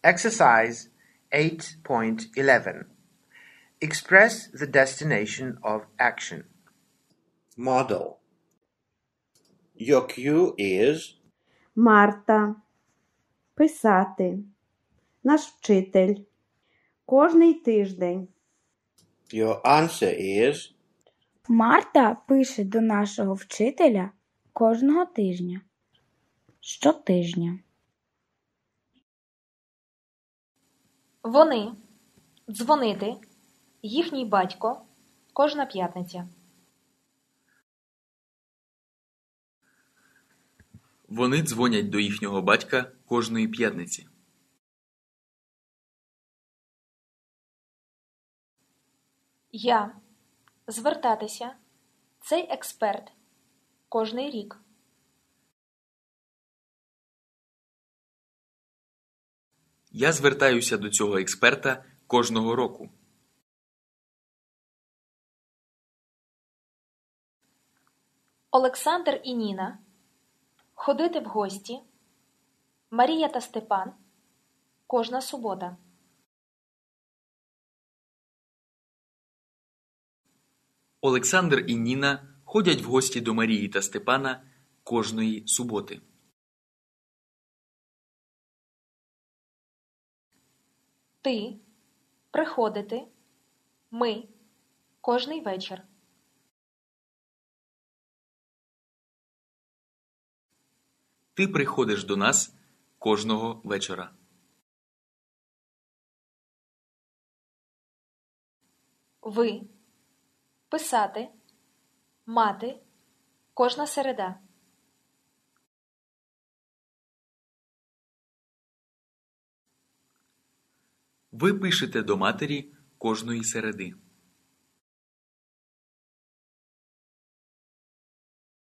Exercise 8.11. Express the destination of action. Model. Your cue is Марта. Писати. Наш вчитель. Кожний тиждень. your answer is Марта пише до нашого вчителя кожного тижня. Щотижня. Вони. Дзвонити. Їхній батько. Кожна п'ятниця. Вони дзвонять до їхнього батька кожної п'ятниці. Я. Звертатися. Цей експерт. Кожний рік. Я звертаюся до цього експерта кожного року. Олександр і Ніна. Ходити в гості. Марія та Степан. Кожна субота. Олександр і Ніна ходять в гості до Марії та Степана кожної суботи. Ти. Приходити. Ми. Кожний вечір. Ти приходиш до нас кожного вечора. Ви. Писати. Мати. Кожна середа. Ви пишете до матері кожної середи.